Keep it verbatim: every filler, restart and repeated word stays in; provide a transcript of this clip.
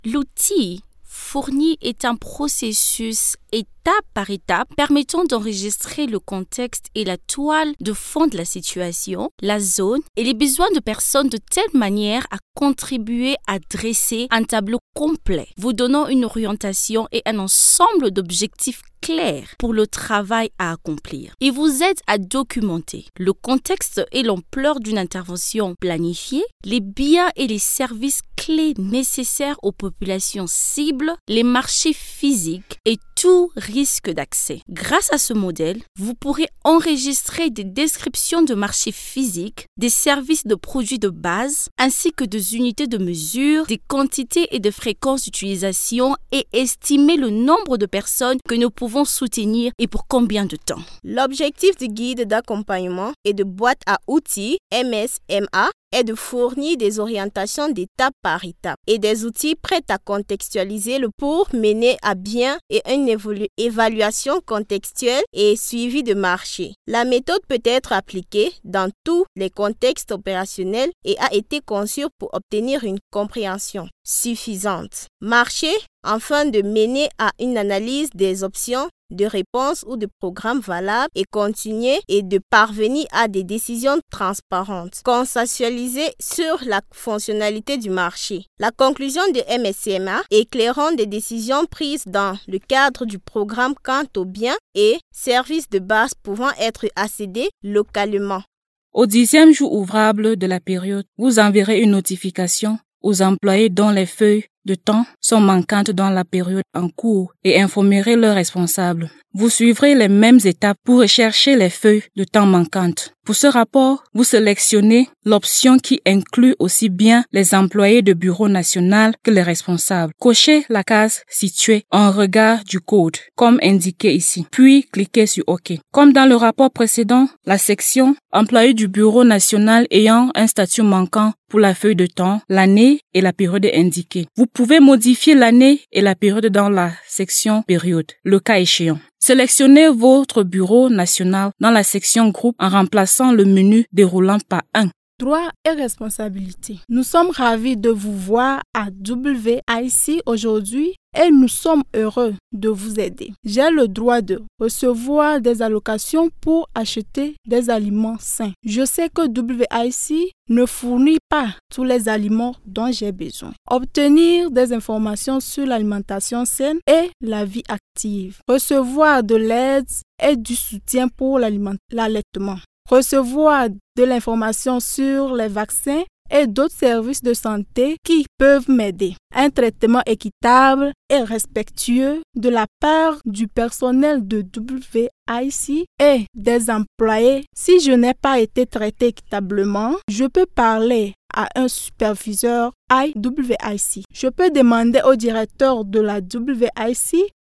L'outil fourni est un processus étape par étape permettant d'enregistrer le contexte et la toile de fond de la situation, la zone et les besoins de personnes de telle manière à contribuer à dresser un tableau complet, vous donnant une orientation et un ensemble d'objectifs clairs pour le travail à accomplir. Il vous aide à documenter le contexte et l'ampleur d'une intervention planifiée, les biens et les services clés nécessaires aux populations cibles, les marchés physiques et tout risque d'accès. Grâce à ce modèle, vous pourrez enregistrer des descriptions de marchés physiques, des services de produits de base, ainsi que des unités de mesure, des quantités et des fréquences d'utilisation et estimer le nombre de personnes que nous pouvons soutenir et pour combien de temps. L'objectif du guide d'accompagnement et de boîte à outils M S M A est de fournir des orientations d'étape par étape et des outils prêts à contextualiser le pour mener à bien et une évolu- évaluation contextuelle et suivie de marché. La méthode peut être appliquée dans tous les contextes opérationnels et a été conçue pour obtenir une compréhension suffisante. Marché, afin de mener à une analyse des options de réponse ou de programmes valables et continuer et de parvenir à des décisions transparentes, consensualisées sur la fonctionnalité du marché. La conclusion de M S M A éclairant des décisions prises dans le cadre du programme quant aux biens et services de base pouvant être accédés localement. Au dixième jour ouvrable de la période, vous enverrez une notification aux employés dont les feuilles de temps sont manquantes dans la période en cours et informerez leurs responsables. Vous suivrez les mêmes étapes pour rechercher les feuilles de temps manquantes. Pour ce rapport, vous sélectionnez l'option qui inclut aussi bien les employés de bureau national que les responsables. Cochez la case située en regard du code, comme indiqué ici, puis cliquez sur OK. Comme dans le rapport précédent, la section employés du bureau national ayant un statut manquant pour la feuille de temps, l'année et la période indiquée. Vous pouvez modifier l'année et la période dans la section période, le cas échéant. Sélectionnez votre bureau national dans la section groupe en remplaçant le menu déroulant par un. Droits et responsabilités. Nous sommes ravis de vous voir à W I C aujourd'hui et nous sommes heureux de vous aider. J'ai le droit de recevoir des allocations pour acheter des aliments sains. Je sais que W I C ne fournit pas tous les aliments dont j'ai besoin. Obtenir des informations sur l'alimentation saine et la vie active. Recevoir de l'aide et du soutien pour l'allaitement. Recevoir de l'information sur les vaccins et d'autres services de santé qui peuvent m'aider. Un traitement équitable et respectueux de la part du personnel de W I C et des employés. Si je n'ai pas été traité équitablement, je peux parler à un superviseur I W I C. Je peux demander au directeur de la W I C